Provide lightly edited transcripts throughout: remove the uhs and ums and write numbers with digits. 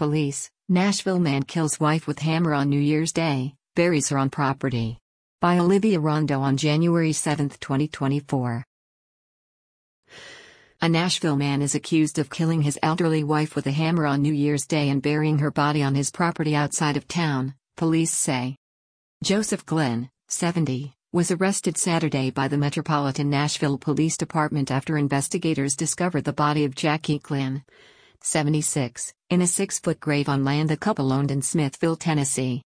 Police: Nashville man kills wife with hammer on New Year's Day, buries her on property. By Olivia Rondo on January 7, 2024. A Nashville man is accused of killing his elderly wife with a hammer on New Year's Day and burying her body on his property outside of town, police say. Joseph Glynn, 70, was arrested Saturday by the Metropolitan Nashville Police Department after investigators discovered the body of Jackie Glynn, 76, in a 6-foot grave on land the couple owned in Smithville, Tennessee.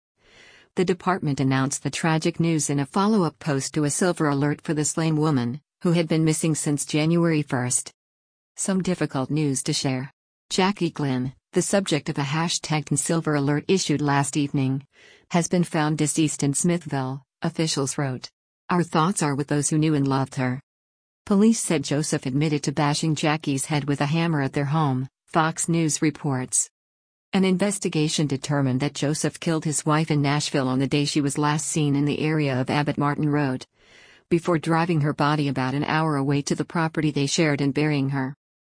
The department announced the tragic news in a follow-up post to a silver alert for the slain woman, who had been missing since January 1. Some difficult news to share. Jackie Glynn, the subject of a #10 silver alert issued last evening, has been found deceased in Smithville, officials wrote. Our thoughts are with those who knew and loved her. Police said Joseph admitted to bashing Jackie's head with a hammer at their home, Fox News reports. An investigation determined that Joseph killed his wife in Nashville on the day she was last seen in the area of Abbott Martin Road, before driving her body about an hour away to the property they shared and burying her.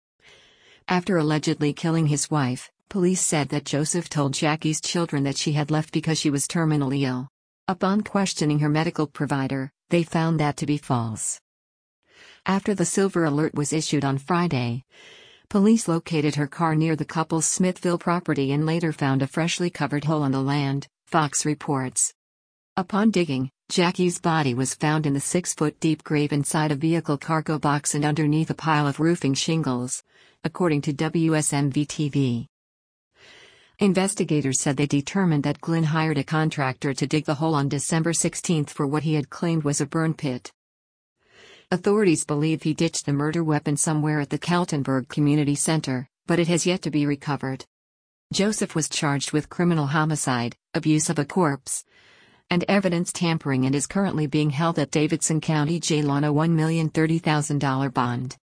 After allegedly killing his wife, police said that Joseph told Jackie's children that she had left because she was terminally ill. Upon questioning her medical provider, they found that to be false. After the silver alert was issued on Friday, police located her car near the couple's Smithville property and later found a freshly covered hole on the land, Fox reports. Upon digging, Jackie's body was found in the 6-foot-deep grave inside a vehicle cargo box and underneath a pile of roofing shingles, according to WSMV-TV. Investigators said they determined that Glynn hired a contractor to dig the hole on December 16 for what he had claimed was a burn pit. Authorities believe he ditched the murder weapon somewhere at the Kaltenberg Community Center, but it has yet to be recovered. Joseph was charged with criminal homicide, abuse of a corpse, and evidence tampering and is currently being held at Davidson County Jail on a $1,030,000 bond.